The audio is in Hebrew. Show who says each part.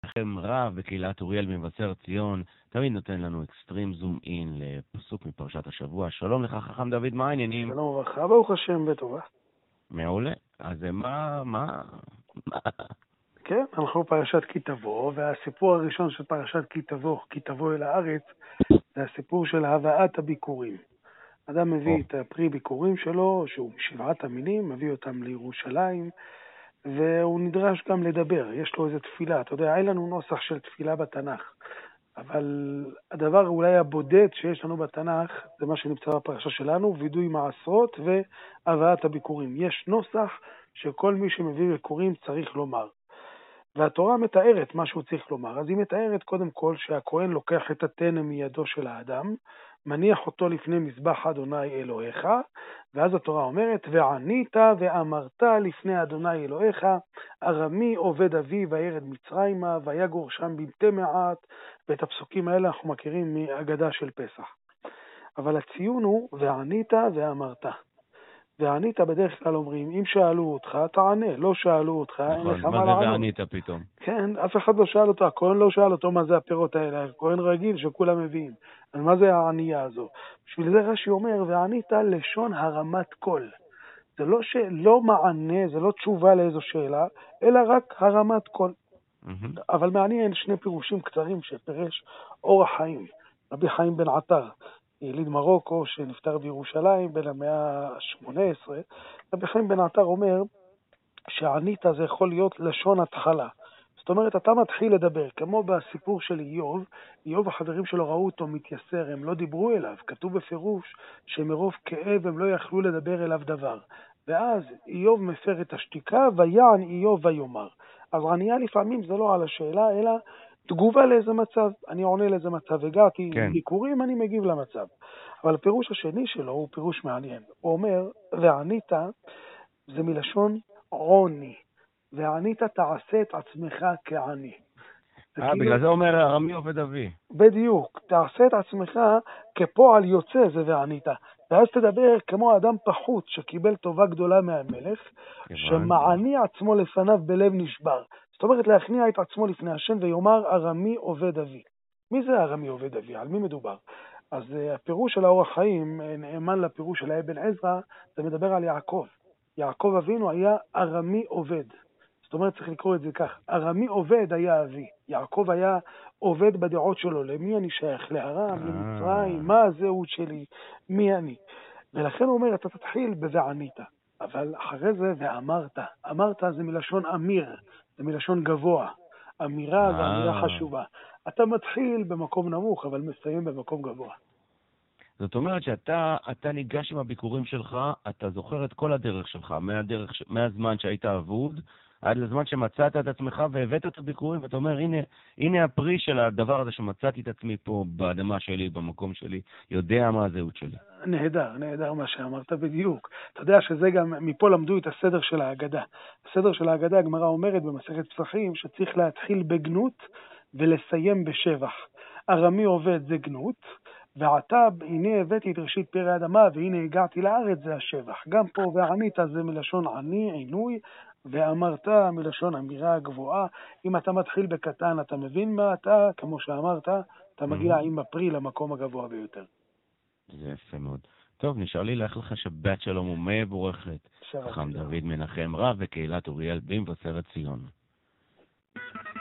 Speaker 1: לכם רב בקהילת אוריאל ממבשר ציון, תמיד נותן לנו אקסטרים זום אין לפסוק מפרשת השבוע. שלום לך חכם דוד, מה העניינים?
Speaker 2: שלום וברכה, ברוך השם בטובה.
Speaker 1: מעולה. אז מה?
Speaker 2: כן, אנחנו פרשת כי תבוא, והסיפור הראשון של פרשת כי תבוא אל הארץ, זה הסיפור של הבאת הביקורים. אדם מביא את הפרי ביקורים שלו, שהוא שבעת המינים, מביא אותם לירושלים, והוא נדרש גם לדבר, יש לו איזו תפילה. אתה יודע, אין לנו נוסח של תפילה בתנ"ך, אבל הדבר אולי הבודד שיש לנו בתנ"ך, זה מה שנמצא בפרשה שלנו, וידוי מעשרות והבאת הביקורים. יש נוסח שכל מי שמביא ביקורים צריך לומר. והתורה מתארת מה שהוא צריך לומר. אז היא מתארת קודם כל שהכהן לוקח את התנא מידו של האדם, מניח אותו לפני מזבח אדוני אלוהיך, ואז התורה אומרת, וענית ואמרת לפני אדוני אלוהיך, ארמי עובד אבי וירד מצרימה, ויגור שם בלתי מעט, ואת הפסוקים האלה אנחנו מכירים מהגדה של פסח. אבל הציון הוא, וענית ואמרת. וענית בדרך כלל אומרים, אם שאלו אותך, תענה, לא שאלו אותך, אין לך מה לענות.
Speaker 1: מה זה וענית פתאום?
Speaker 2: כן, אף אחד לא שאל אותו, הכהן לא שאל אותו מה זה הפירות האלה, הכהן רגיל שכולם מביאים. אז מה זה הענייה הזו? בשביל זה רש"י אומר, וענית לשון הרמת קול. זה לא מענה, זה לא תשובה לאיזו שאלה, אלא רק הרמת קול. אבל מעניין שני פירושים קצרים שפרש אור החיים, רבי חיים בן עטר. יליד מרוקו שנפטר בירושלים בין המאה ה-18, רבי חיים בן עטר אומר שענית זה יכול להיות לשון התחלה. זאת אומרת, אתה מתחיל לדבר, כמו בסיפור של איוב החברים שלו ראו אותו מתייסר, הם לא דיברו אליו, כתוב בפירוש שמרוב כאב הם לא יכלו לדבר אליו דבר. ואז איוב מפר את השתיקה, ויען איוב ויאמר. אז ענייה לפעמים זה לא על השאלה, אלא תגובה לאיזה מצב, אני עונה לאיזה מצב, הגעתי עם ביקורים, אני מגיב למצב. אבל הפירוש השני שלו הוא פירוש מעניין. הוא אומר, וענית זה מלשון עוני, וענית תעשה את עצמך כעני.
Speaker 1: בגלל זה אומר ארמי עובד אבי.
Speaker 2: בדיוק, תעשה את עצמך כפועל יוצא זה וענית. ואז תדבר כמו אדם פחות שקיבל טובה גדולה מהמלך, שמעני עצמו לפניו בלב נשבר. זאת אומרת, להכניע את עצמו לפני השם ויאמר ארמי עובד אבי. מי זה ארמי עובד אבי? על מי מדובר? אז הפירוש של האור החיים, נאמן לפירוש של אבן עזרא, זה מדבר על יעקב. יעקב אבינו היה ארמי עובד. זאת אומרת, צריך לקרוא את זה כך. ארמי עובד היה אבי. יעקב היה עובד בדעות שלו. למי אני שייך? לארם, למצרים, מה הזהות שלי? מי אני? ולכן הוא אומר, אתה תתחיל בווענית. אבל אחרי זה, ואמרת. אמרת זה מלשון אמיר, זה מלשון גבוה. אמירה זה אמירה חשובה. אתה מתחיל במקום נמוך, אבל מסיים במקום גבוה.
Speaker 1: זאת אומרת שאתה ניגש עם הביקורים שלך, אתה זוכר את כל הדרך שלך, מהזמן שהיית אבוד, עד לזמן שמצאת את עצמך והבאת את הביקורים, ואתה אומר, הנה הפרי של הדבר הזה שמצאתי את עצמי פה באדמה שלי, במקום שלי, יודע מה הזהות שלי.
Speaker 2: נהדר מה שאמרת בדיוק. אתה יודע שזה גם, מפה למדו את הסדר של ההגדה. הסדר של ההגדה, הגמרא אומרת במסכת פסחים, שצריך להתחיל בגנות ולסיים בשבח. ארמי עובד זה גנות, ועתה הנה הבאתי את ראשית פרי האדמה, והנה הגעתי לארץ זה השבח. גם פה וענית זה מלשון עני, עינוי, ואמרת מלשון אמירה גבוהה. אם אתה מתחיל בקטן, אתה מבין מה אתה, כמו שאמרת, אתה מגיע עם הפרי למקום הגבוה ביותר.
Speaker 1: זה יפה מאוד. טוב, נשאר לי לאחל לך שבת שלום ומבורכת. חכם דוד מנחם רב בקהילת אוריאל ממבשרת ציון.